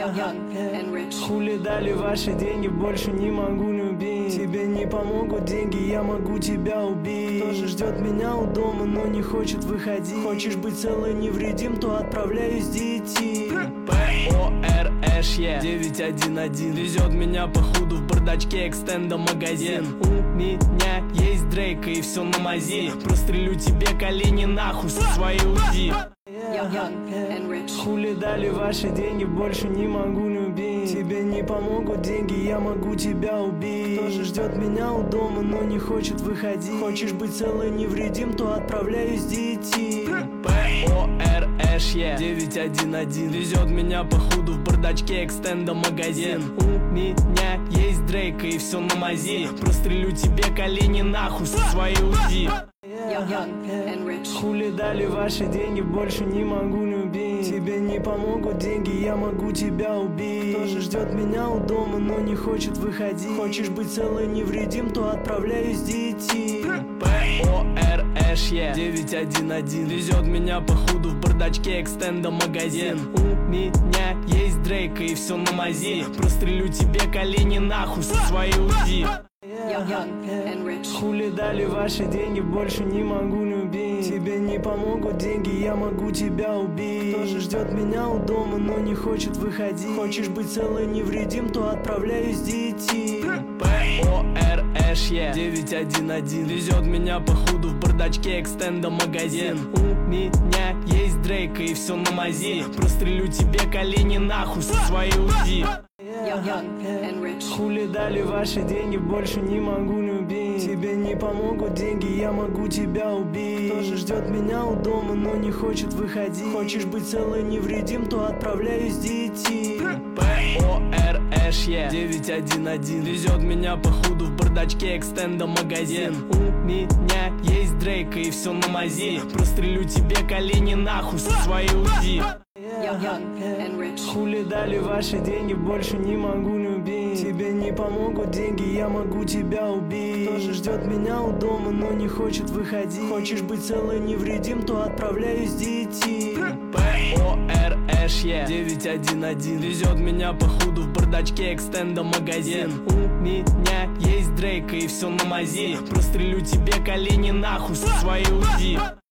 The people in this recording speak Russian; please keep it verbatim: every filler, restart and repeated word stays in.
Хули дали ваши деньги, больше не могу любить. Тебе не помогут деньги, я могу тебя убить. Тоже ждет меня у дома, но не хочет выходить. Хочешь быть целый невредим, то отправляюсь детей. П О Р Ш Е девять один один везет меня по худу в бардачке экстенда магазин. У меня есть Дрейк и все на мази. Прострелю тебе колени нахуй со своей УЗИ. Хули дали ваши деньги, больше не могу любить. Тебе не помогут деньги, я могу тебя убить. Тоже ждет меня у дома, но не хочет выходить. Хочешь быть целый невредим, то отправляюсь детей. П О Р Ш Е девять один один везет меня по худу в бардачке экстенда магазин. У меня есть Дрейк и все на мази. Прострелю тебе колени нахуй со своей УЗИ. Хули дали ваши деньги, больше не могу любить. Тебе не помогут деньги, я могу тебя убить. Тоже ждет меня у дома, но не хочет выходить. Хочешь быть целый невредим, то отправляюсь детей. П О Р Ш Е девять один один везет меня по худу в бардачке экстенда магазин. У меня есть Дрейк и все на мази. Прострелю тебе колени нахуй со своей УЗИ. Хули дали ваши деньги, больше не могу любить. Тебе не помогут деньги, я могу тебя убить. Тоже ждет меня у дома, но не хочет выходить. Хочешь быть целый невредим, то отправляюсь детей. П О Р Ш Е девять один один везет меня по худу в бардачке экстенда магазин. У меня есть Дрейк и все на мази. Прострелю тебе колени нахуй со своей УЗИ. Хули дали ваши деньги, больше не могу любить. Тебе не помогут деньги, я могу тебя убить. Тоже ждет меня у дома, но не хочет выходить. Хочешь быть целый невредим, то отправляюсь детей. П О Р Ш Е девять один один везет меня по худу в бардачке экстенда магазин. У меня есть Дрейк и все на мази. Прострелю тебе колени нахуй со своей УЗИ. Хули дали ваши деньги, больше не могу любить. Тебе не помогут деньги, я могу тебя убить. Тоже ждет меня у дома, но не хочет выходить. Хочешь быть целый невредим, то отправляюсь детей. П О Р Ш Е девять один один везет меня по худу в бардачке экстенда магазин. У меня есть Дрейк и все на мази. Прострелю тебе колени нахуй со своей УЗИ.